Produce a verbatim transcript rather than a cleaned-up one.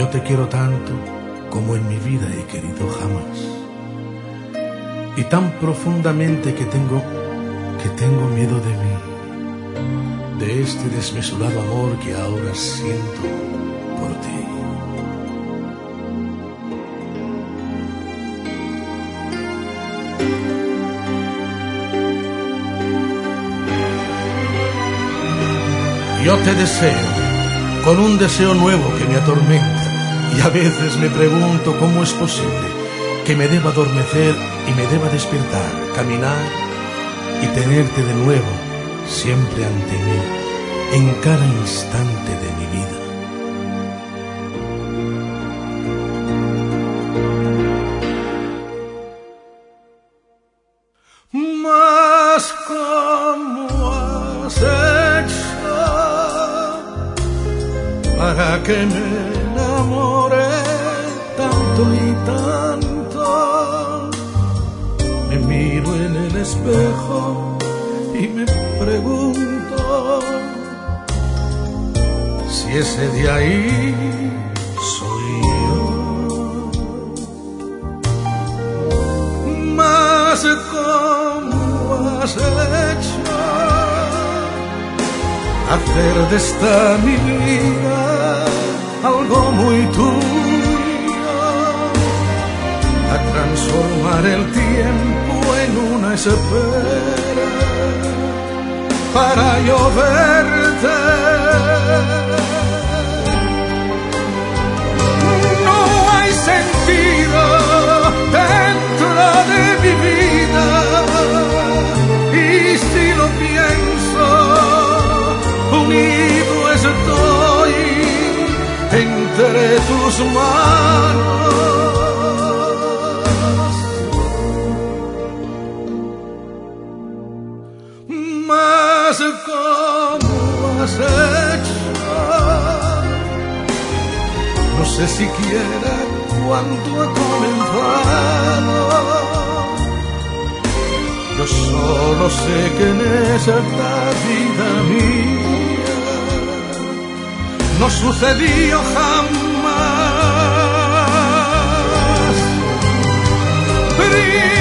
te quiero tanto como en mi vida he querido jamás. Y tan profundamente que tengo, que tengo miedo de mí, de este desmesurado amor que ahora siento por ti. Yo te deseo, con un deseo nuevo que me atormenta, y a veces me pregunto cómo es posible que me deba adormecer y me deba despertar, caminar y tenerte de nuevo, siempre ante mí, en cada instante de mi vida. Mas ¿cómo has hecho para que me enamore tanto y tanto? Me miro en el espejo y me pregunto si ese de ahí soy yo. Mas ¿cómo has hecho hacer de esta mi vida algo muy tuyo, a transformar el tiempo en una espera para yo verte? No hay sentido dentro de mi vida, y si lo pienso, unido estoy entre tus manos. Mas ¿cómo has hecho? No sé siquiera cuánto ha comenzado. Yo solo sé que en esta vida mía no sucedió jamás.